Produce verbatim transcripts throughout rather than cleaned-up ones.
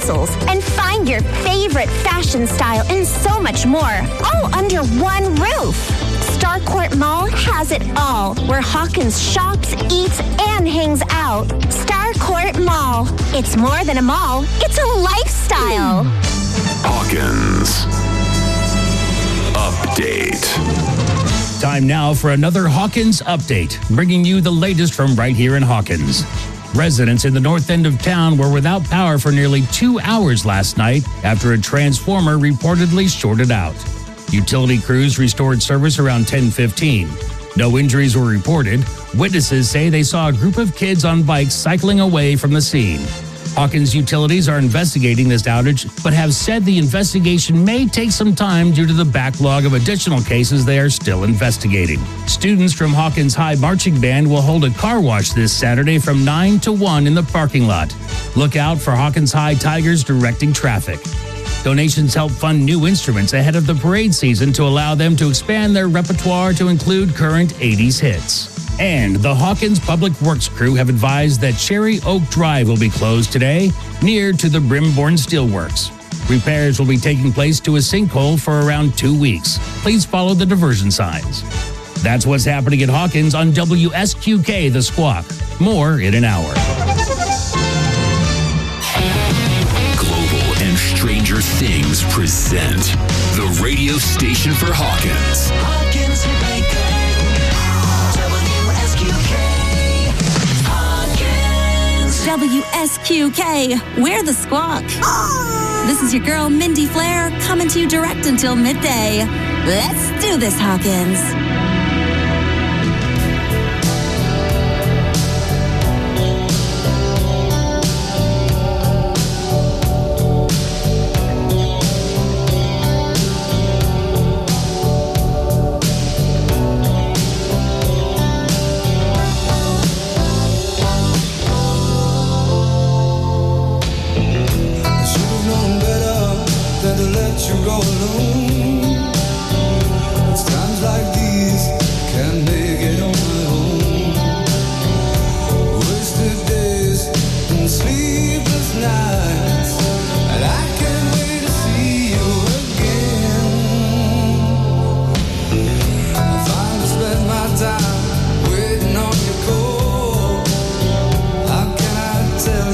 pretzels, and find your favorite fashion style and so much more, all under one roof. Starcourt Mall has it all, where Hawkins shops, eats, and hangs out. Starcourt Mall. It's more than a mall, it's a lifestyle. Hawkins Update. Time now for another Hawkins Update, bringing you the latest from right here in Hawkins. Residents in the north end of town were without power for nearly two hours last night after a transformer reportedly shorted out. Utility crews restored service around ten fifteen. No injuries were reported. Witnesses say they saw a group of kids on bikes cycling away from the scene. Hawkins Utilities are investigating this outage, but have said the investigation may take some time due to the backlog of additional cases they are still investigating. Students from Hawkins High Marching Band will hold a car wash this Saturday from nine to one in the parking lot. Look out for Hawkins High Tigers directing traffic. Donations help fund new instruments ahead of the parade season to allow them to expand their repertoire to include current eighties hits. And the Hawkins Public Works crew have advised that Cherry Oak Drive will be closed today, near to the Brimborn Steelworks. Repairs will be taking place to a sinkhole for around two weeks. Please follow the diversion signs. That's what's happening at Hawkins on W S Q K The Squawk. More in an hour. Global and Stranger Things present the radio station for Hawkins. Hawkins W S Q K, we're the Squawk. This is your girl, Mindy Flair, coming to you direct until midday. Let's do this, Hawkins.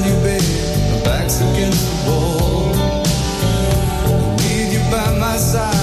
Against the wall, need you by my side.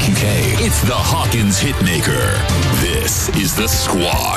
Q K. It's the Hawkins Hitmaker. This is The Squawk.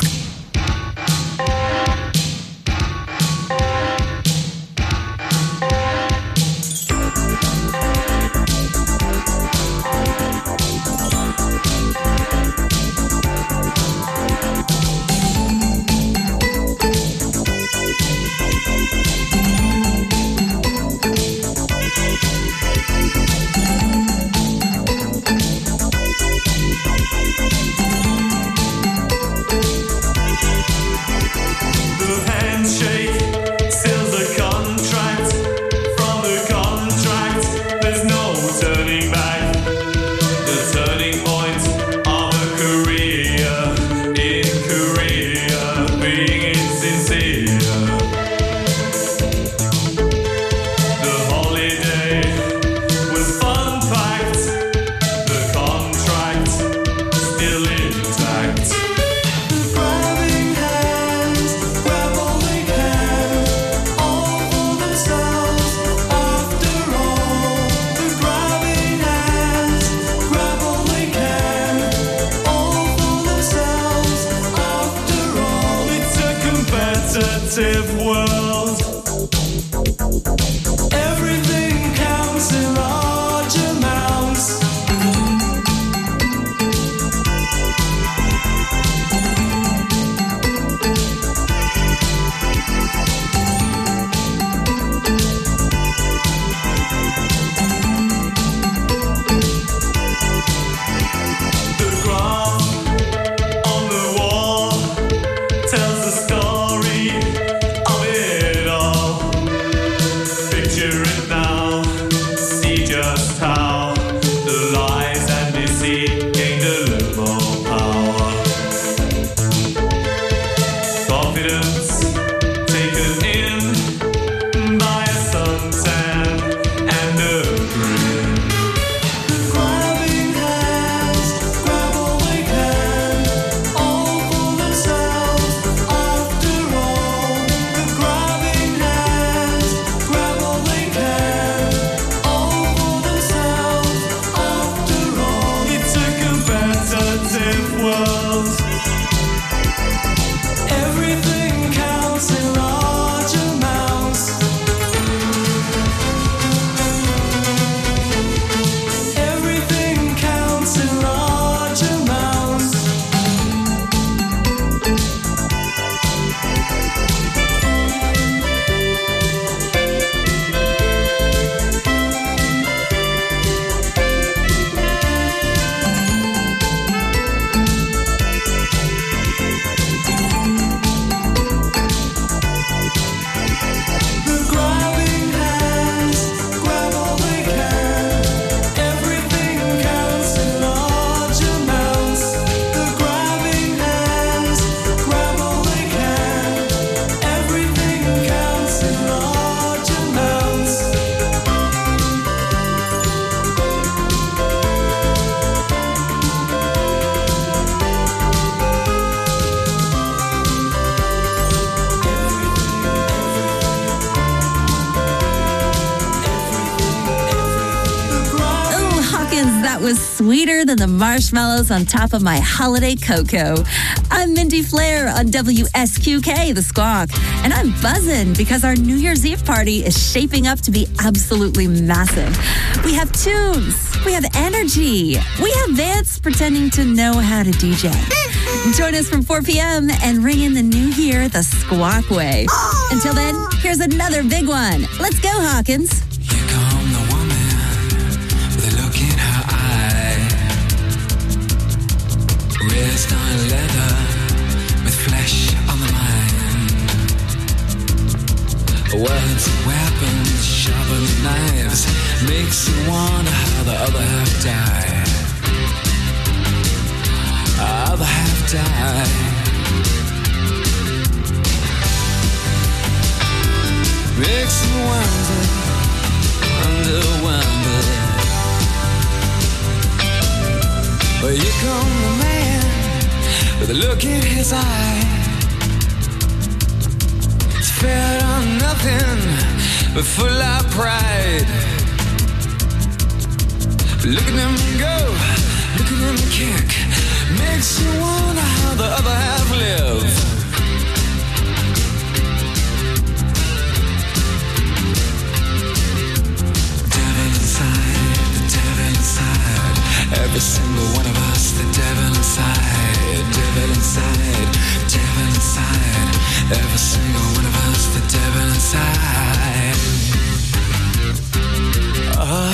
Was sweeter than the marshmallows on top of my holiday cocoa. I'm Mindy Flair on W S Q K, The Squawk, and I'm buzzing because our New Year's Eve party is shaping up to be absolutely massive. We have tunes, we have energy, we have Vance pretending to know how to D J. Join us from four p.m. and ring in the new year the Squawk way. Until then, here's another big one. Let's go, Hawkins. Here come the woman with a look in her eye. Wrist on leather with flesh on the mind. Words, weapons, sharpened knives makes you wonder how the other half died. Other half died. Makes you wonder, wonder, wonder. Well, here come the man with a look in his eye. It's fed on nothing but full of pride. Look at him go, Look at him kick, makes you wonder how the other half live. Devil inside, the devil inside. Every single one of us, the devil inside, devil inside, devil inside. Every single one of us, the devil inside. Oh.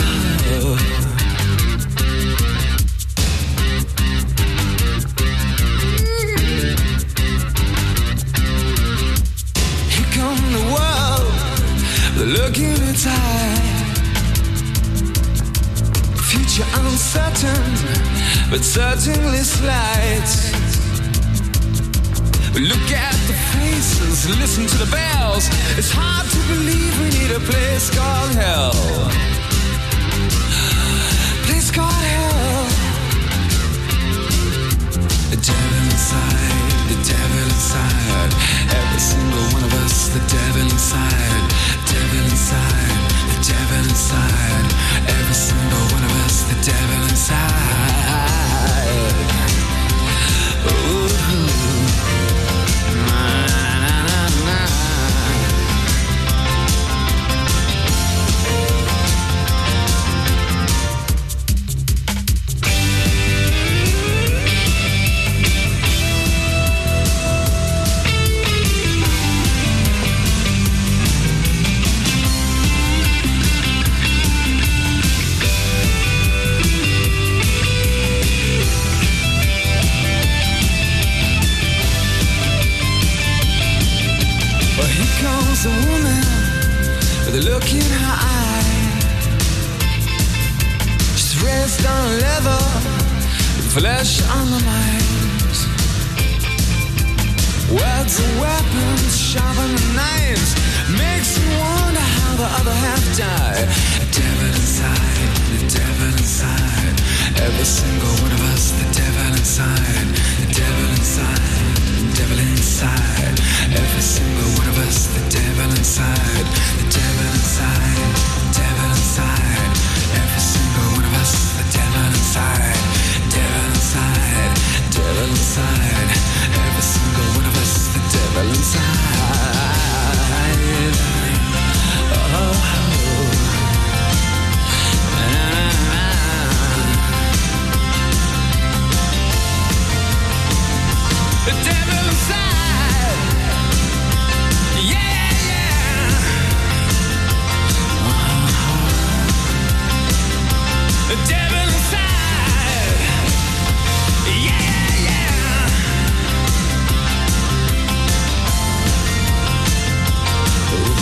Here come the world, looking its eye. Future uncertain, but certainly slight. Look at the faces, listen to the bells. It's hard to believe we need a place called hell. Place called hell. The devil inside, the devil inside. Every single one of us, the devil inside. Devil inside, the devil inside. Every single one of us, the devil inside. Ooh. A woman with a look in her eye. She's raised on leather, flesh on the mind. Words are weapons, sharper than knives. Makes you wonder how the other half died. The devil inside, the devil inside. Every single one of us, the devil inside. The devil inside, the devil inside. Every single one of us, the devil inside. The devil inside, the devil inside. Every single one of us, the devil inside. Devil inside, devil inside. Every single one of us, the devil inside. Oh, oh. The devil inside. Yeah, yeah. Uh-huh. The devil inside. Yeah, yeah. Ooh.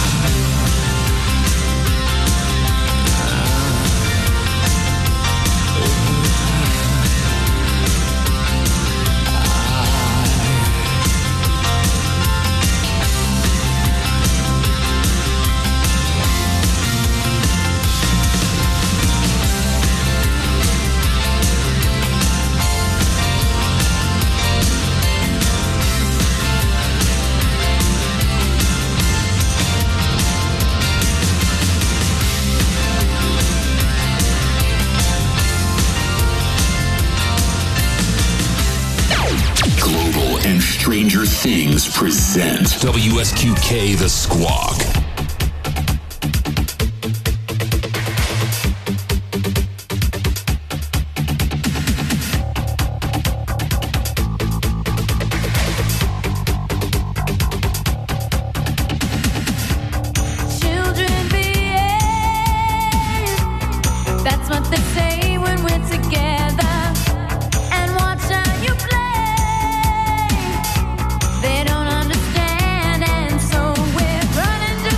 Stranger Things present W S Q K The Squawk. Children behave. That's what they say when we're together. And watch how you play. They don't understand, and so we're running to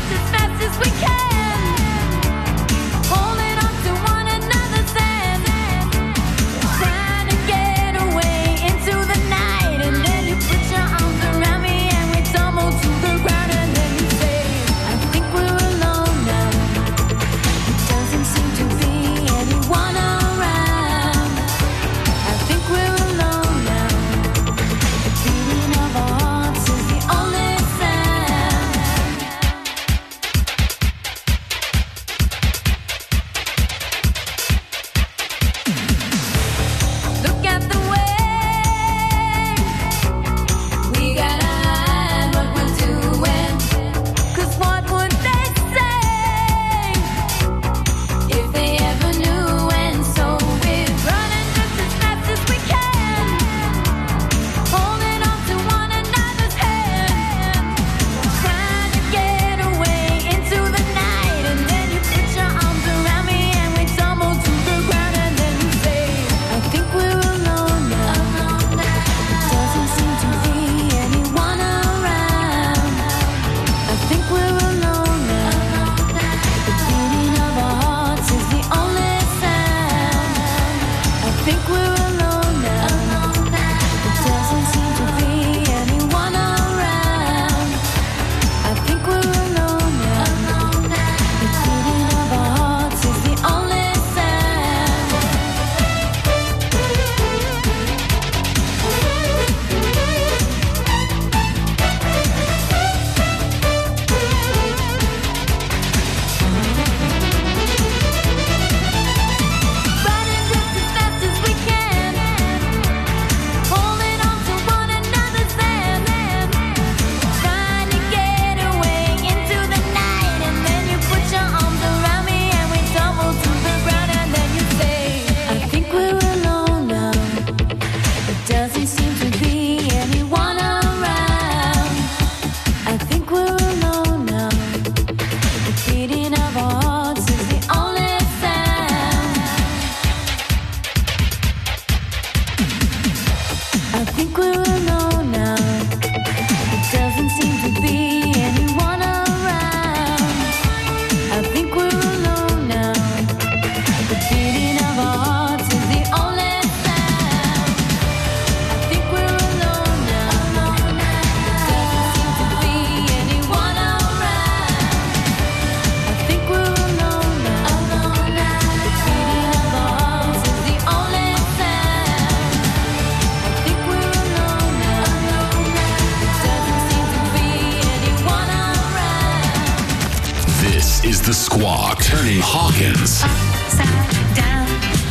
Squawk, turning Hawkins. Upside down.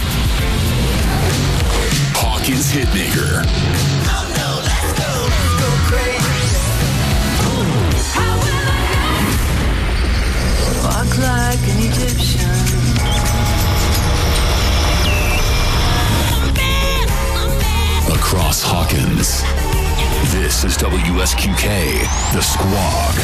Hawkins Hitmaker. Walk like an Egyptian. Across Hawkins. This is W S Q K, The Squawk.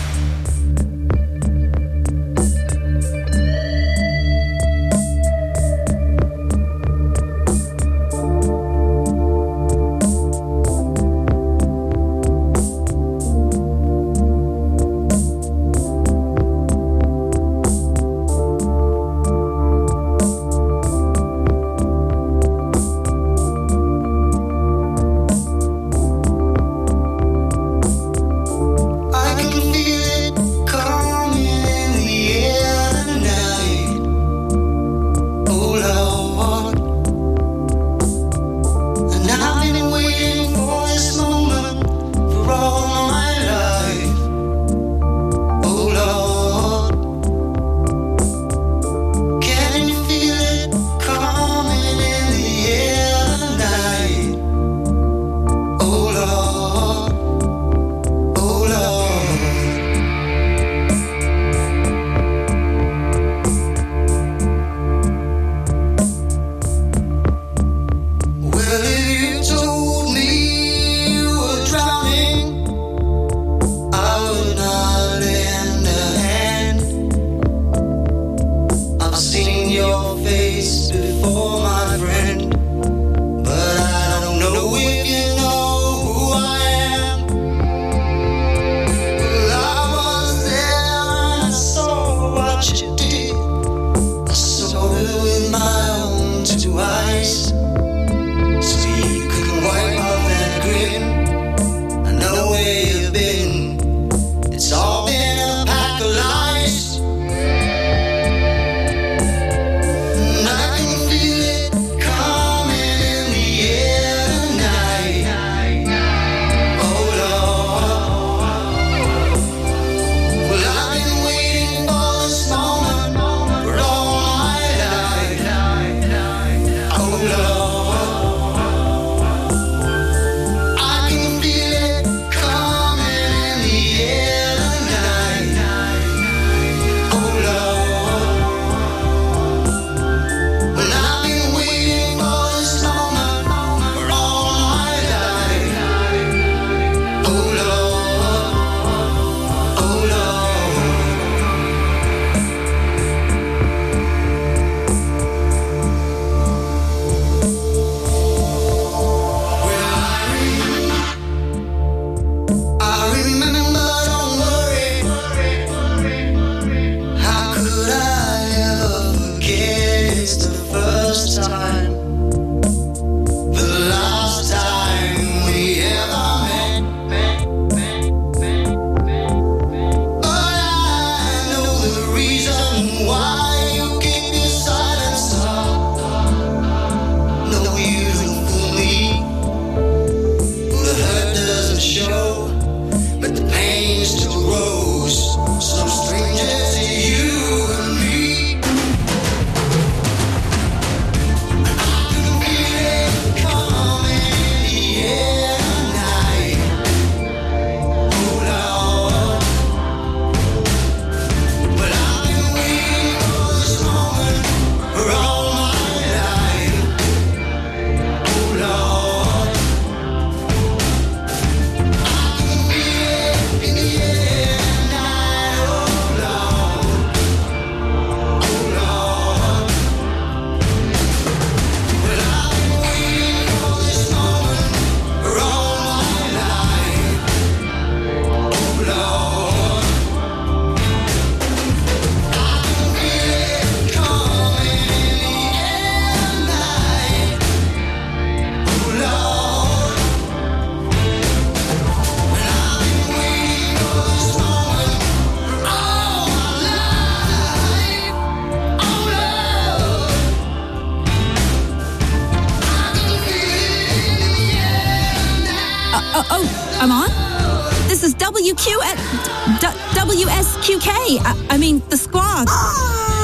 I'm on? This is W Q at W S Q K. I, I mean, the Squawk.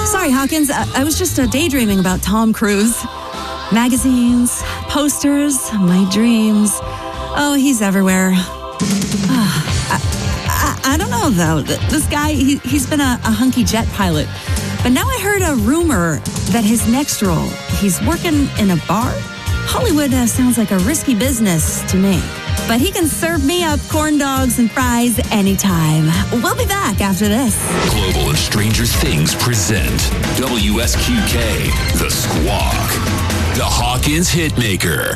Sorry, Hawkins. I, I was just uh, daydreaming about Tom Cruise. Magazines, posters, my dreams. Oh, he's everywhere. I, I, I don't know, though. This guy, he, he's been a, a hunky jet pilot. But now I heard a rumor that his next role, he's working in a bar. Hollywood uh, sounds like a risky business to me. But he can serve me up corn dogs and fries anytime. We'll be back after this. Global and Stranger Things present W S Q K, The Squawk, the Hawkins Hitmaker.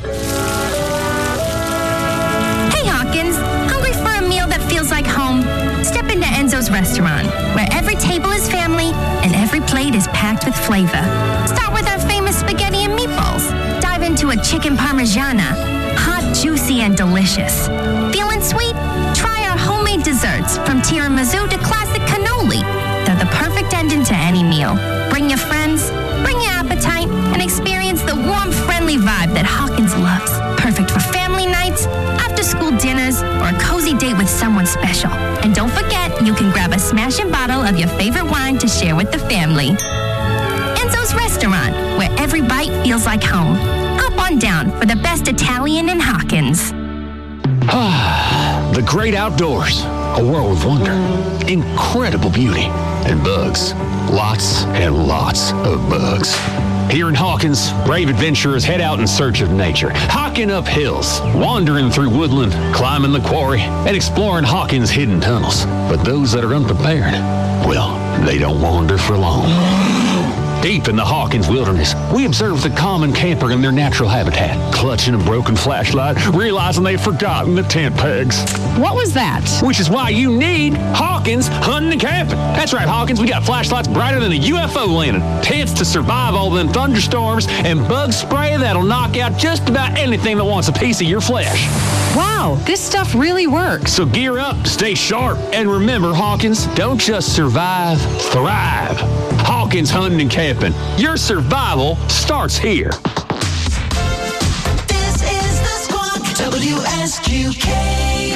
Hey, Hawkins. Hungry for a meal that feels like home? Step into Enzo's restaurant, where every table is family and every plate is packed with flavor. Start with our famous spaghetti and meatballs. Dive into a chicken parmigiana. Hot, juicy, and delicious. Feeling sweet? Try our homemade desserts, from tiramisu to classic cannoli. They're the perfect ending to any meal. Bring your friends, bring your appetite, and experience the warm, friendly vibe that Hawkins loves. Perfect for family nights, after-school dinners, or a cozy date with someone special. And don't forget, you can grab a smashing bottle of your favorite wine to share with the family. Enzo's Restaurant, where every bite feels like home. Hop on down for the best Italian in Hawkins. The great outdoors, a world of wonder, incredible beauty, and bugs. Lots and lots of bugs. Here in Hawkins, brave adventurers head out in search of nature, hiking up hills, wandering through woodland, climbing the quarry, and exploring Hawkins' hidden tunnels. But those that are unprepared, well, they don't wander for long. Deep in the Hawkins wilderness, we observe the common camper in their natural habitat, clutching a broken flashlight, realizing they've forgotten the tent pegs. What was that? Which is why you need Hawkins Hunting and Camping. That's right, Hawkins, we got flashlights brighter than a U F O landing, tents to survive all them thunderstorms, and bug spray that'll knock out just about anything that wants a piece of your flesh. Wow, this stuff really works. So gear up, stay sharp, and remember, Hawkins, don't just survive, thrive. Hawkins Hunting and Camping. Your survival starts here. This is the Squawk, W S Q K.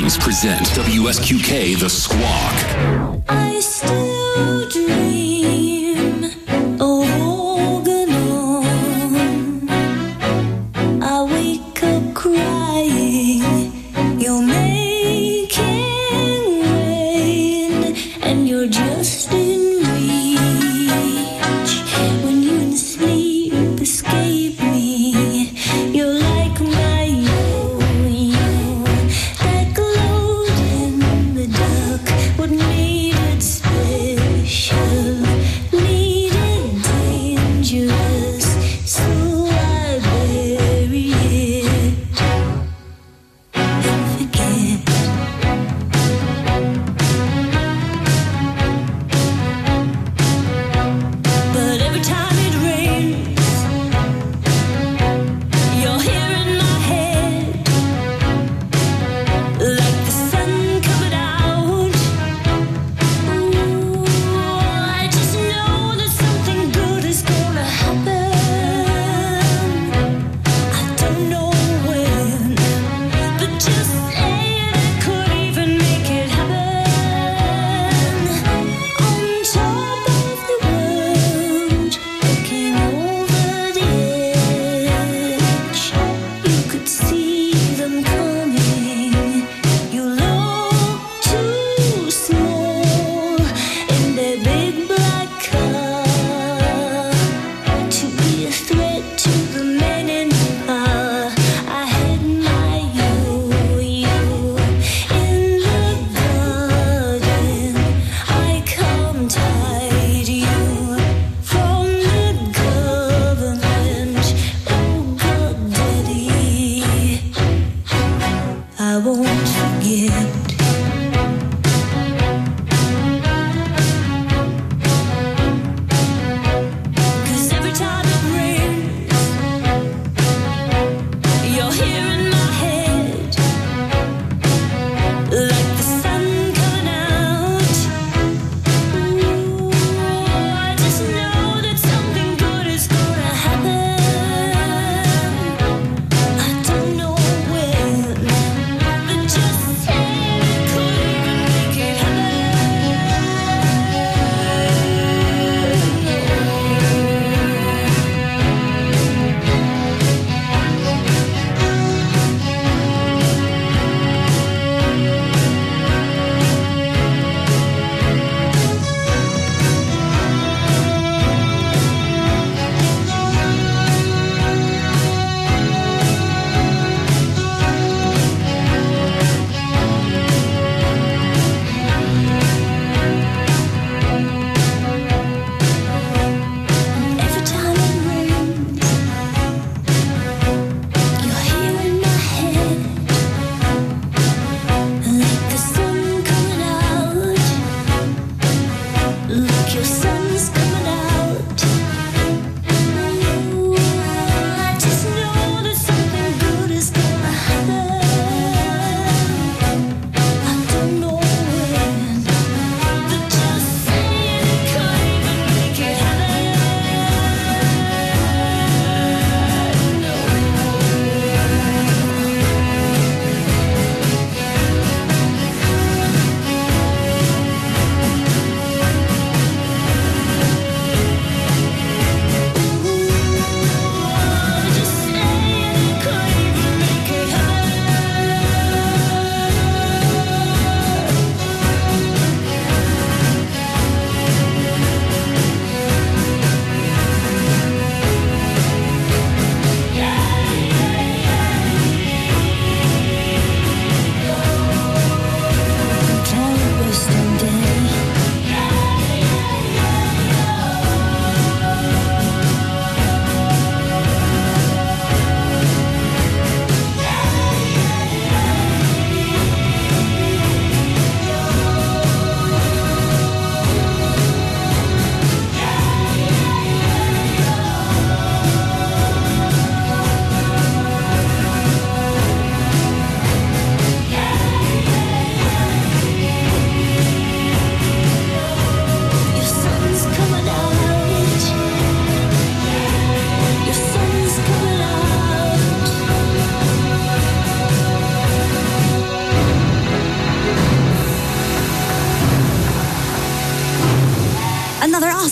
Hawkins present W S Q K The Squawk. I still dream of Organon. I wake up crying. You're making rain, and you're just in reach. When you in sleep escape me, you're like my yo-yo, that glowed in the dark. What made it special, made it dangerous, so I bury it and forget.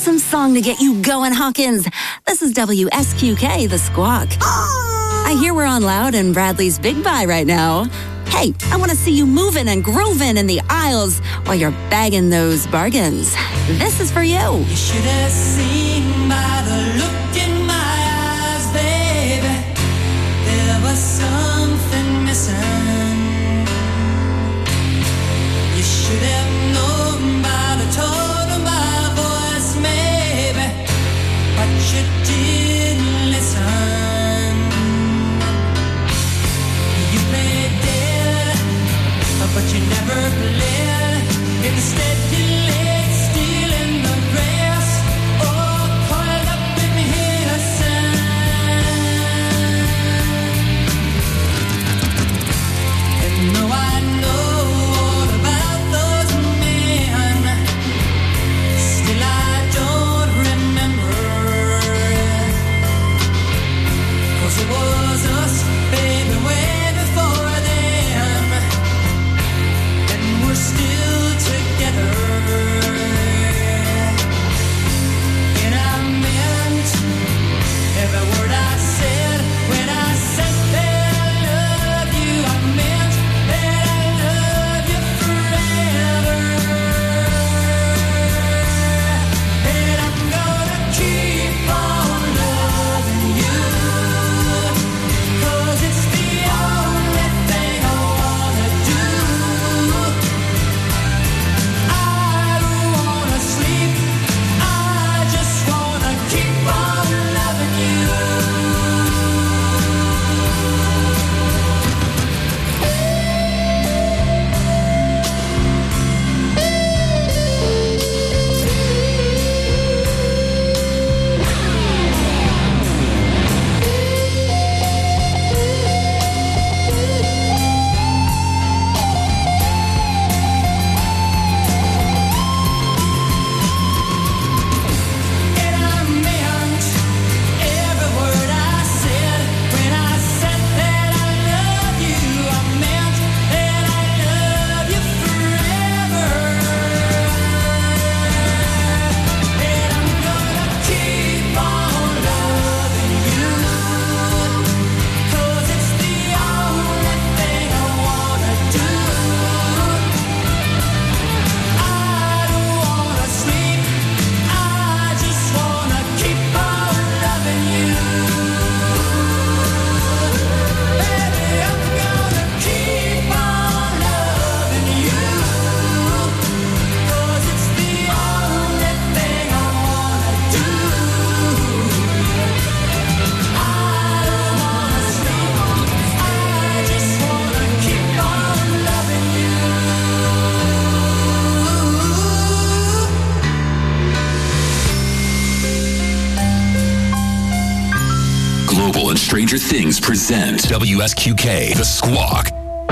awesome song to get you going, Hawkins. This is W S Q K, The Squawk. I hear we're on Loud and Bradley's Big Buy right now. Hey, I want to see you moving and grooving in the aisles while you're bagging those bargains. This is for you. You should have seen by the look in my eyes, baby. There was something missing. You should have known by the tone of my voice, maybe, but you didn't listen. You played dead, but you never played. Instead you laid still in the grass, oh, coiled up in innocence. And though I know all about those men, still I don't remember. 'Cause it was us, baby, way before then, and we're still together. And I meant every word I said when I said that I love you. I meant that I love you forever. And I'm gonna keep on loving you, 'cause it's the only thing I wanna do. I don't wanna sleep, I just wanna keep on loving you. And I meant every word I said when I said that I love you. I meant that I love you forever. And I'm gonna keep on loving you, 'cause it's the only thing I wanna do. I don't wanna sleep, I just wanna keep on loving you. Baby, I'm gonna keep on loving you, 'cause it's the only thing I wanna do. I don't wanna sleep, I just wanna keep on loving you. Global and Stranger Things present W S Q K, The Squawk.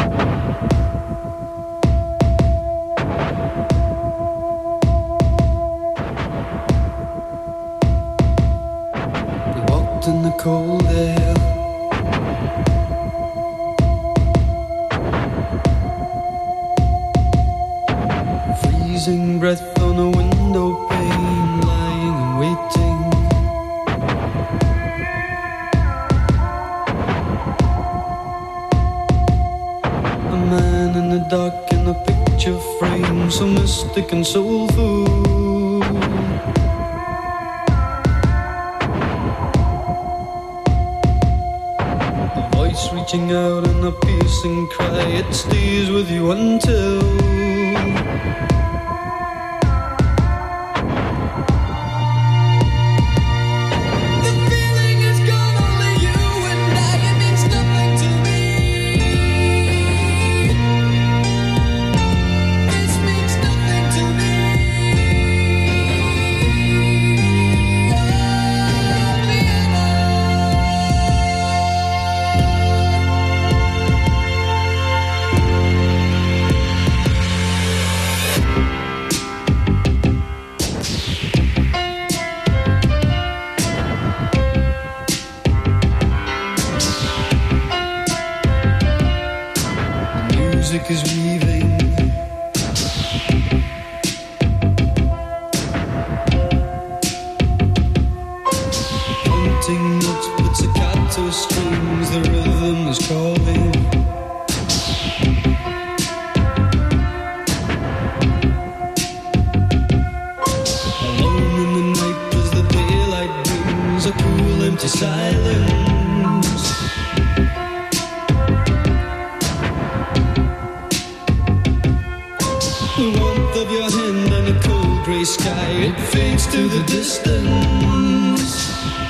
We walked in the cold air, freezing breath on a window pane, lying and waiting. A man in the dark in a picture frame, so mystic and soulful. A voice reaching out in a piercing cry, it stays with you until the feeling is gone, only you and I, it means nothing to me. This means nothing to me. your hand on a cold gray sky. It fades to the distance.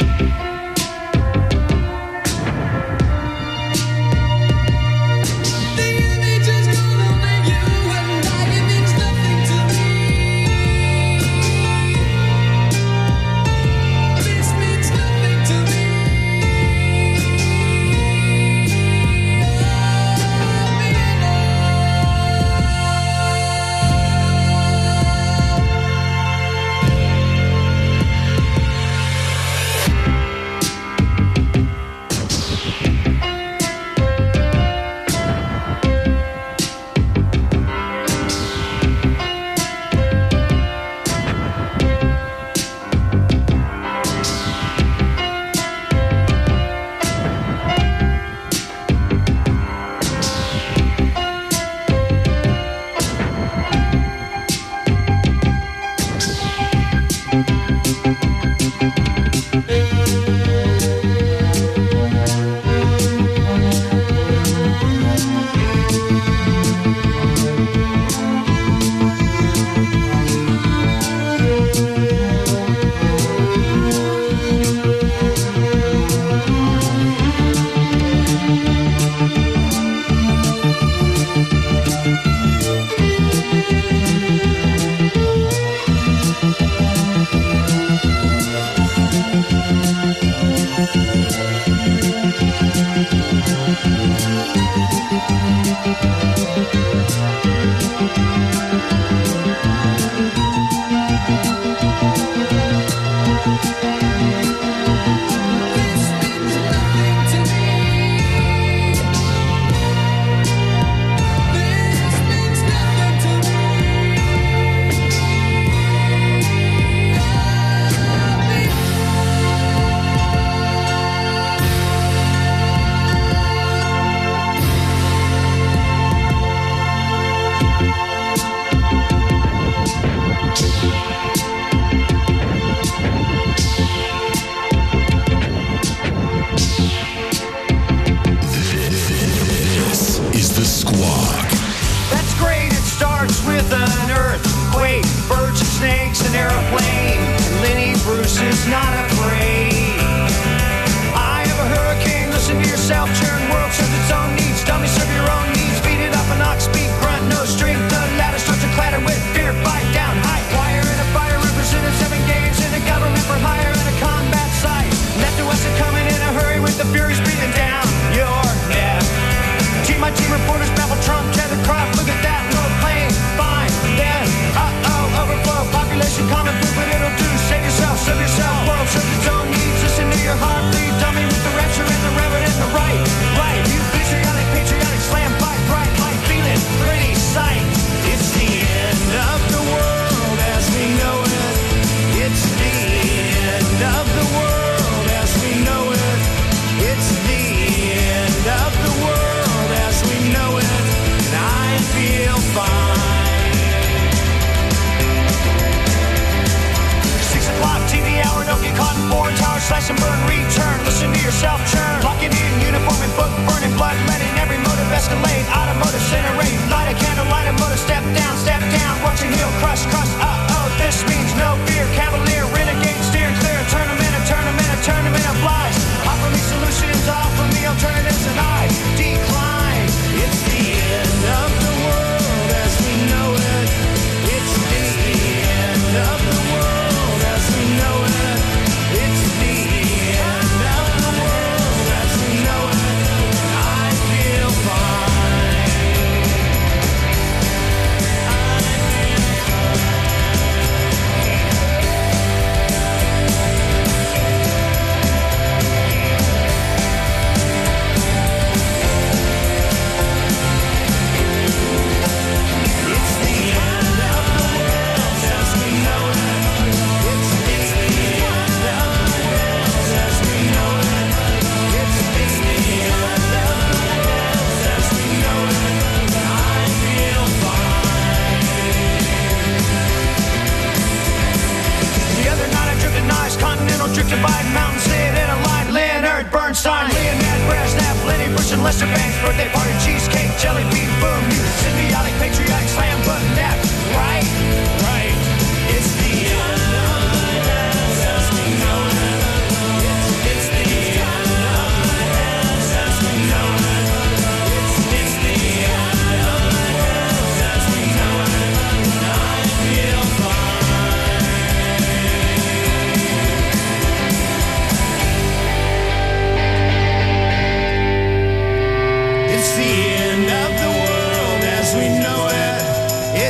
Lester Bangs, birthday party, cheesecake, jelly bean, boom, you symbiotic, patriotic, slam button, that, right?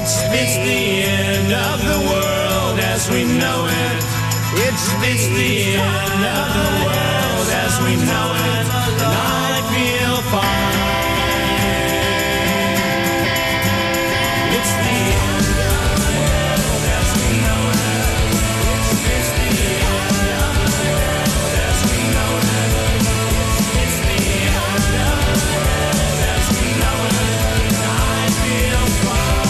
It's, it's the end of the world as we know it. It's, it's the end of the world as we know it. And I feel fine. It's the end of the world as we know it. It's, it's the end of the world as we know it. It's the end of the world as we know it. And I feel fine.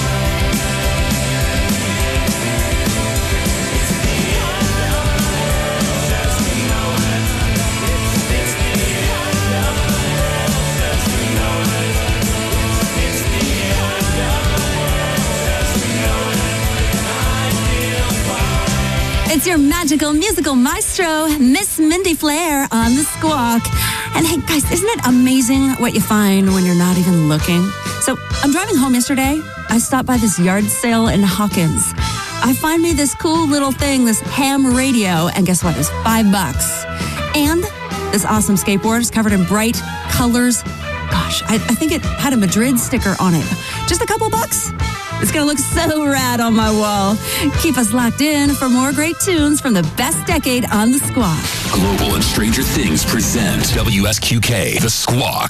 It's the end of the world as we know it. It's, it's the end of the world as we know it. It's, it's the end of the world as we know it. And I feel fine. It's your magical musical maestro, Miss Mindy Flair on the Squawk. And hey, guys, isn't it amazing what you find when you're not even looking? So I'm driving home yesterday. I stopped by this yard sale in Hawkins. I find me this cool little thing, this ham radio, and guess what? It was five bucks. And this awesome skateboard is covered in bright colors. Gosh, I, I think it had a Madrid sticker on it. Just a couple bucks. It's going to look so rad on my wall. Keep us locked in for more great tunes from the best decade on the Squawk. Global and Stranger Things present W S Q K, The Squawk.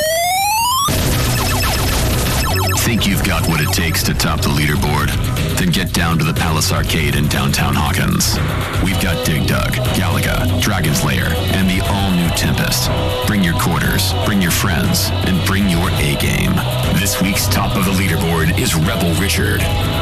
Think you've got what it takes to top the leaderboard? Then get down to the Palace Arcade in downtown Hawkins. We've got Dig Dug, Galaga, Dragon's Lair, and the all-new Tempest. Bring your quarters, bring your friends, and bring your A-game. This week's top of the leaderboard is Rebel Richard.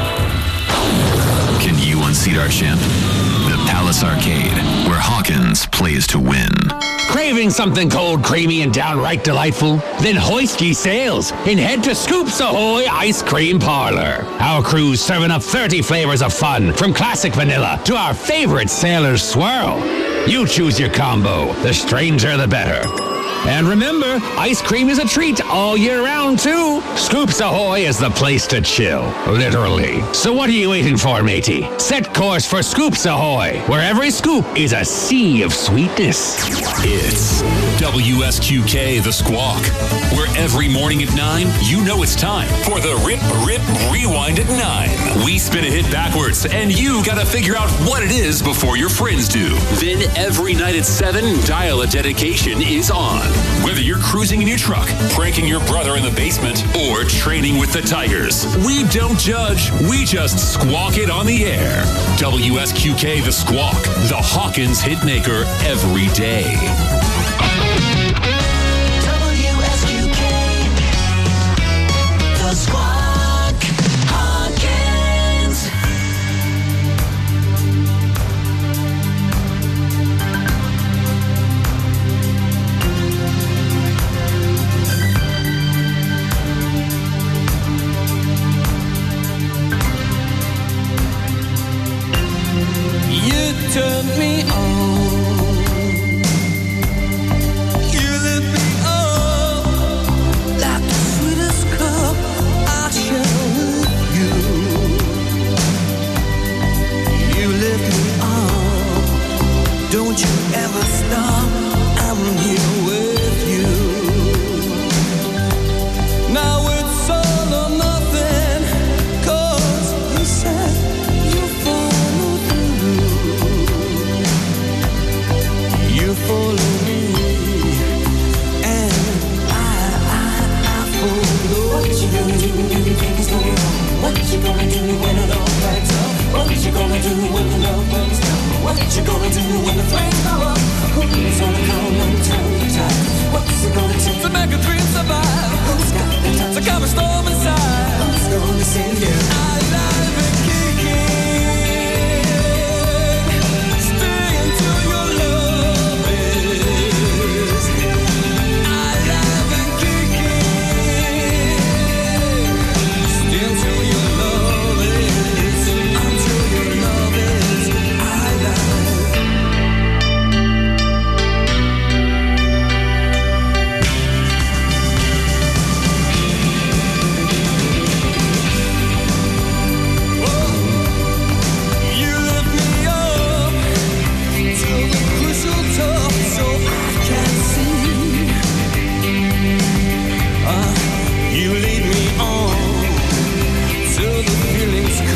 Can you unseat our champ? The Palace Arcade, where Hawkins plays to win. Craving something cold, creamy, and downright delightful? Then hoist ye sails and head to Scoops Ahoy Ice Cream Parlor. Our crew's serving up thirty flavors of fun, from classic vanilla to our favorite Sailor's Swirl. You choose your combo. The stranger, the better. And remember, ice cream is a treat all year round, too. Scoops Ahoy is the place to chill, literally. So what are you waiting for, matey? Set course for Scoops Ahoy, where every scoop is a sea of sweetness. It's W S Q K, The Squawk, where every morning at nine, you know it's time for the Rip, Rip, Rewind at nine. We spin a hit backwards, and you gotta figure out what it is before your friends do. Then every night at seven, Dial a Dedication is on. Whether you're cruising in your truck, pranking your brother in the basement, or training with the Tigers, we don't judge, we just squawk it on the air. W S Q K, The Squawk, the Hawkins hitmaker every day. W S Q K, The Squawk, Hawkins. You turned me on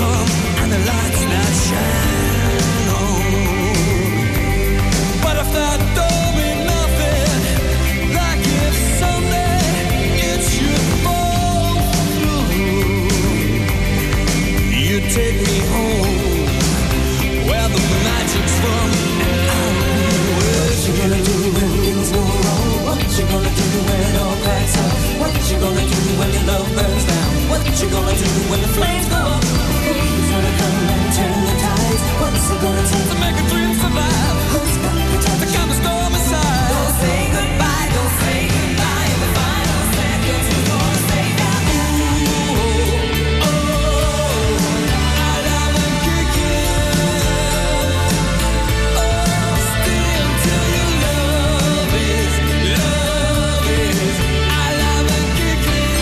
storm and the lights not shine on. But if that don't mean nothing, like if someday it should fall through, you take me home where the magic's from, and I will. What you gonna do when things go wrong? What you gonna do when it all cracks up? What you gonna do when your love burns down? What you gonna do when the flames go up? Who's gonna come and turn the tides? What's it gonna take to make a dream survive? Who's got the time to calm the storm aside? Don't say goodbye, don't say goodbye. In the final seconds, who's gonna say now? Ooh, oh, I love and kicking. Oh, still till your love is, love is. I love and kicking.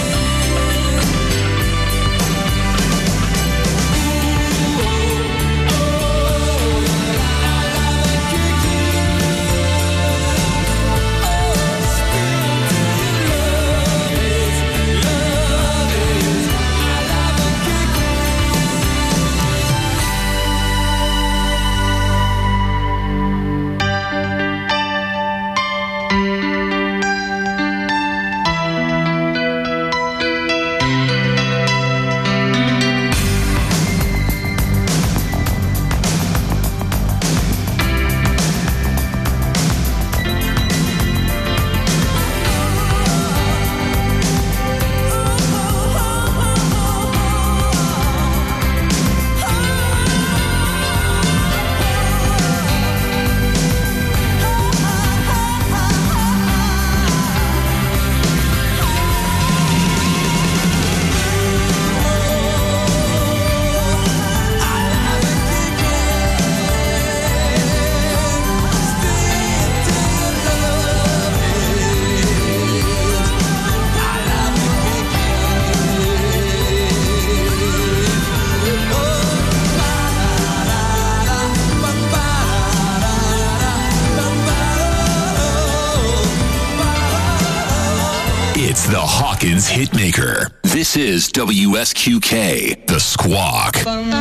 It's the Hawkins Hitmaker. This is W S Q K, The Squawk.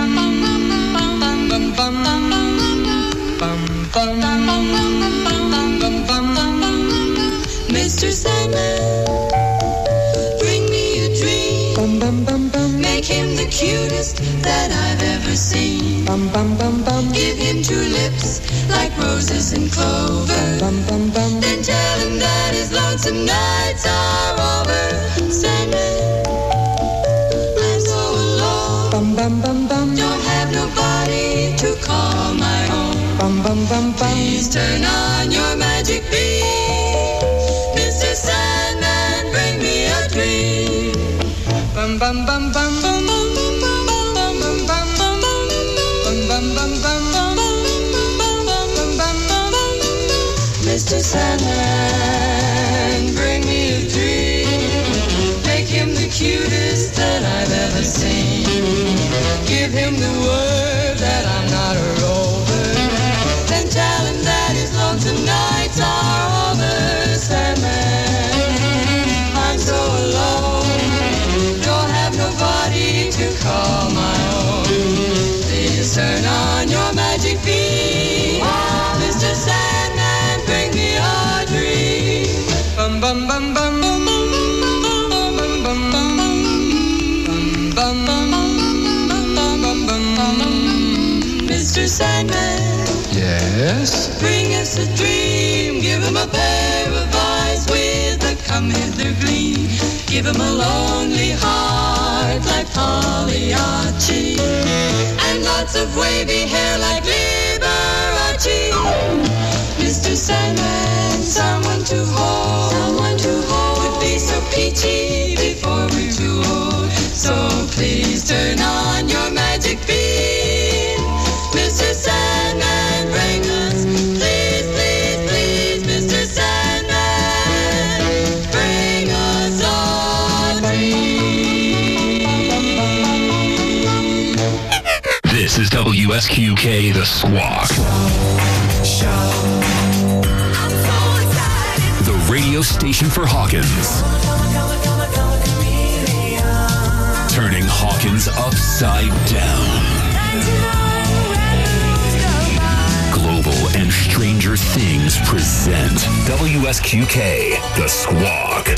Mister Sandman, bring me a dream. Make him the cutest that I've ever seen. Give him two lips like roses and clover. Then tell him that his lonesome nights are over. Sandman, I'm so alone. Don't have nobody to call my own. Please turn on your magic beam. Mister Sandman, bring me a dream. Bum bum bum bum bum bum bum bum bum bum bum bum bum bum bum. Mister Sandman, bring me a dream. Make him the cutest that I've ever seen. Give him the word that I'm not a rover. Then tell him that his lonesome nights are over. Sandman, I'm so alone. Don't have nobody to call my own. Please turn on your magic beam. Mister Sandman, bring me a dream. Bum bum bum bum bum bum bum bum bum bum bum bum bum bum. Mister Sandman, yes? Bring us a dream. Give him a pair of eyes with a come hither gleam. Give him a lonely heart like Pagliacci, and lots of wavy hair like Liberace. Mister Sandman, someone to hold, someone to hold, would be so peachy before we're too old. So please turn on your magic beam. Mister Sandman, bring us, please, please, please, Mister Sandman, bring us a dream. This is W S Q K, The Squawk. The radio station for Hawkins. Turning Hawkins upside down. Global and Stranger Things present W S Q K, The Squawk.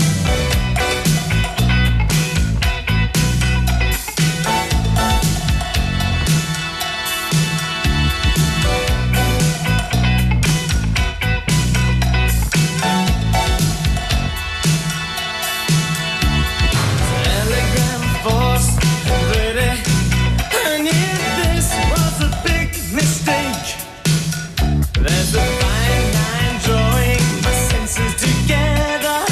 There's a fine line drawing my senses together.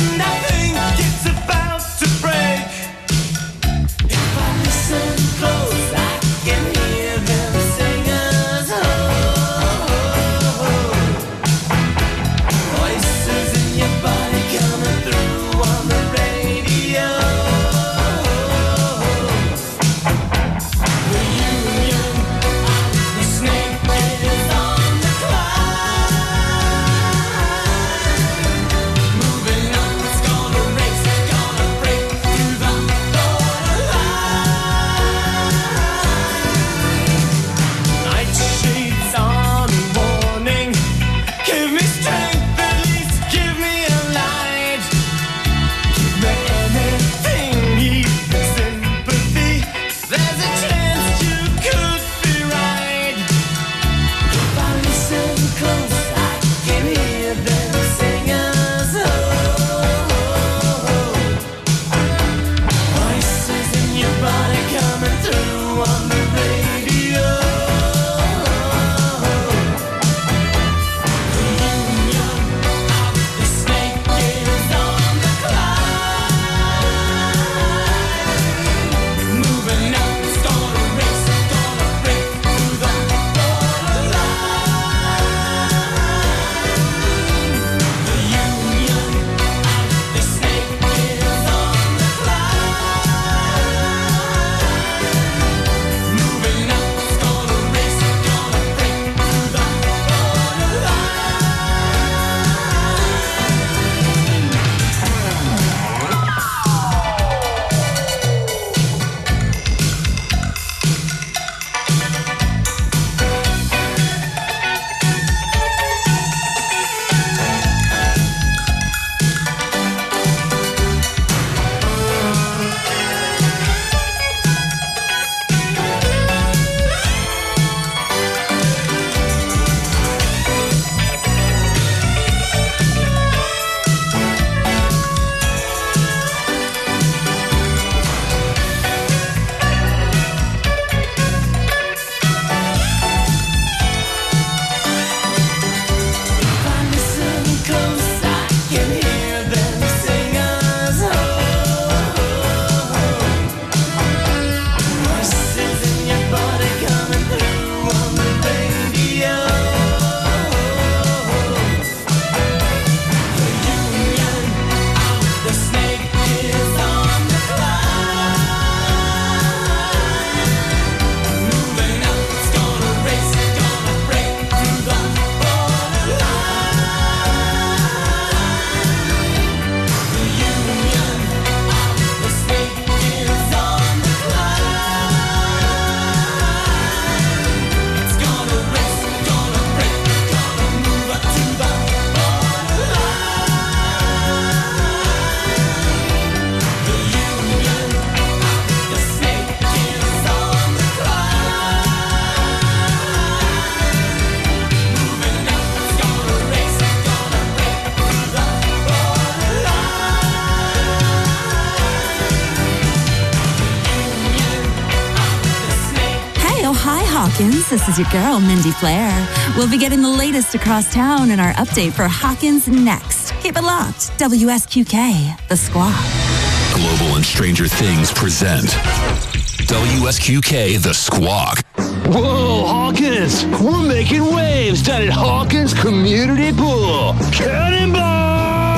Hawkins. This is your girl, Mindy Flair. We'll be getting the latest across town in our update for Hawkins next. Keep it locked. W S Q K, The Squawk. Global and Stranger Things present W S Q K, The Squawk. Whoa, Hawkins! We're making waves down at Hawkins Community Pool. Cannonball!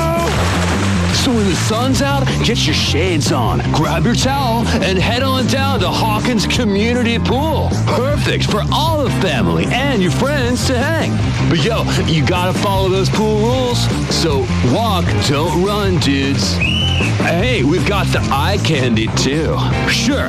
So when the sun's out, get your shades on, grab your towel, and head on down to Hawkins Community Pool. Perfect for all the family and your friends to hang. But yo, you gotta follow those pool rules. So walk, don't run, dudes. Hey, we've got the eye candy too. Sure.